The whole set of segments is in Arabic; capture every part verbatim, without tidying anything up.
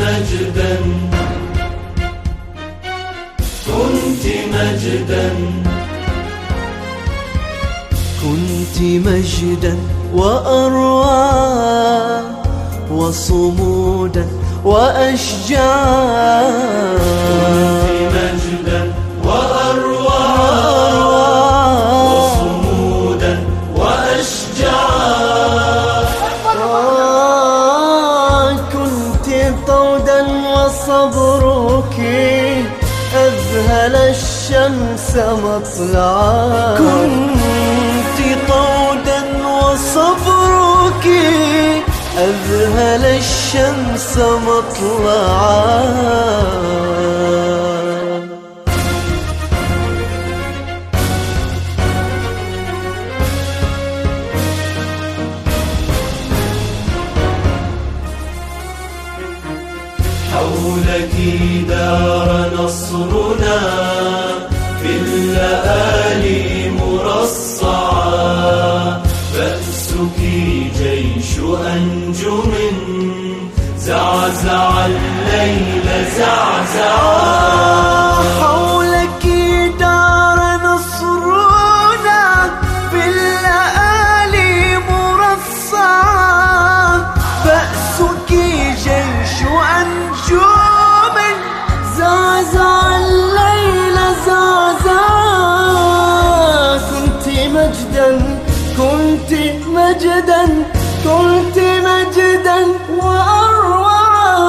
مجدا كنت مجدا كنت مجدا وأروع وصمودا وأشجاع كنت مجدا وأروع وصمودا وأشجاع كنت طودا وصبرك أذهل الشمس مطلعا كنت طودا وصبرك أذهل الشمس مطلعا حولك دار نصرنا في الليالي مرصعا بأسك جيش أنجم زعزع الليل زعزعا حولك دار نصرنا في الليالي مرصعا بأسك جيش أنجم زعزع الليل زعزعا كنت مجدا كنت مجدا كنت مجدا وأروعا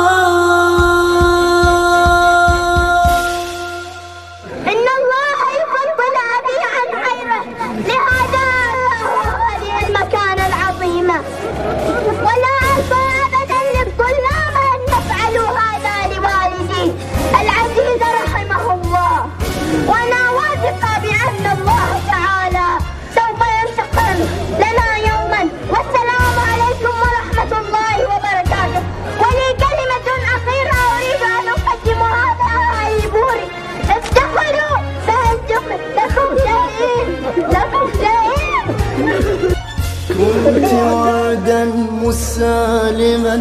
إن الله يفضل أبي عن غيره لهذا هذه المكانة العظيمة ولا أرضى أبدا للظلام أن يفعلوا هذا لوالدي العزيز رحمه الله وأنا واثقة بأن الله تعالى سوف ينتقم لنا يوما والسلام عليكم ورحمة الله وبركاته. ولي كلمة أخيرة أريد أن أقدمها لأهل بوري افتخروا فأنتم لكم شهيد لكم شهيد. كنت وردا مسالما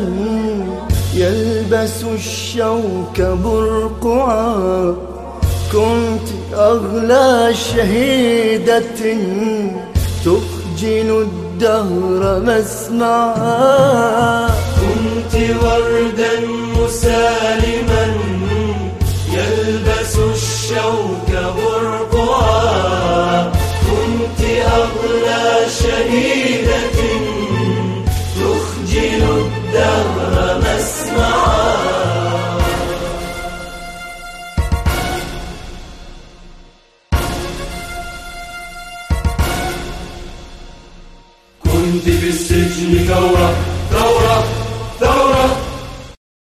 يلبس الشوك برقعا كنت أغلى شهيدة تخجل الدهر مسمعا كنت وردا مسالما يلبس الشوك برقعا كنت أغلى شهيدة تخجل الدهر مسمعا كنت بالسجن